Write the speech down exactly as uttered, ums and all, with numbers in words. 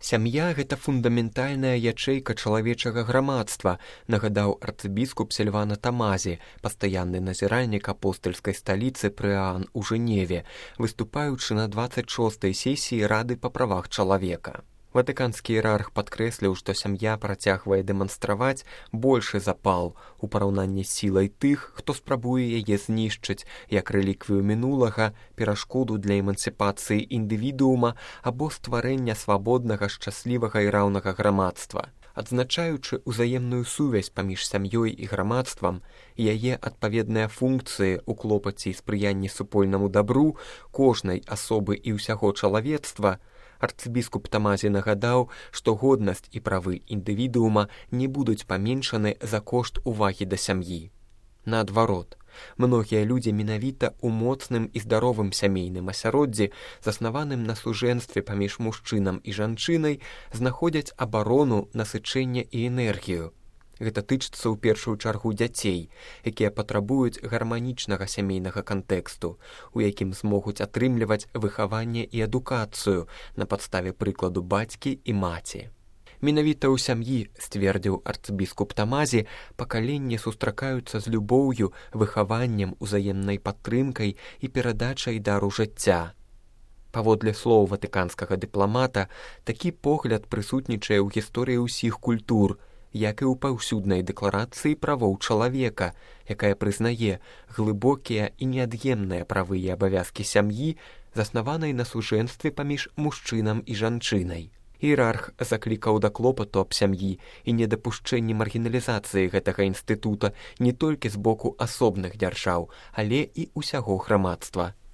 Сям'я – гэта фундаментальная ячэйка чалавечага грамадства, нагадаў арцыбіскуп Сільвана Тамазі, пастаянны назіральнік апостальскай сталіцы Прыаан у Жэневе, выступаючы на дваццаць шостай сесіі Рады па правах чалавека. Ватыканскі іерарх падкрэсліў, што сям'я працягвае дэманстраваць большы запал у параўнанні з сілай тых, хто спрабуе яе знішчыць як рэліквію мінулага, перашкоду для эмансіпацыі індывідуума або стварэння свабоднага, шчаслівага і раўнага грамадства. Адзначаючы ўзаемную сувязь паміж сям'ёй і грамадствам і яе адпаведныя функцыі ў клопаце і спрыянні супольнаму дабру кожнай асобы і ўсяго чалавецтва, арцыбіскуп Тамазі нагадаў, што годнасць і правы індывідуума не будуць паменшаны за кошт увагі да сям'і. Наадварот, многія людзі менавіта ў моцным і здаровым сямейным асяроддзі, заснаваным на сужэнстве паміж мужчынам і жанчынай, знаходзяць абарону, насычэнне і энергію. Гэта тычыцца ў першую чаргу дзяцей, якія патрабуюць гарманічнага сямейнага кантэксту, у якім змогуць атрымліваць выхаванне і адукацыю на падставе прыкладу бацькі і маці. Менавіта ў сям'і, сцвердзіў арцыбіскуп Тамазі, пакаленні сустракаюцца з любоўю, выхаваннем, узаемнай падтрымкай і перадачай дару жыцця. Паводле слоў ватыканскага дыпламата, такі погляд прысутнічае ў гісторыі ўсіх культур, як і ў паўсюднай дэкларацыі правоў чалавека, якая прызнае глыбокія і неад'емныя правы і абавязкі сям'і, заснаванай на сужэнстве паміж мужчынам і жанчынай. Іерарх заклікаў да клопату аб сям'і і недапушчэнні маргіналізацыі гэтага інстытута не толькі з боку асобных дзяржаў, але і ўсяго грамадства.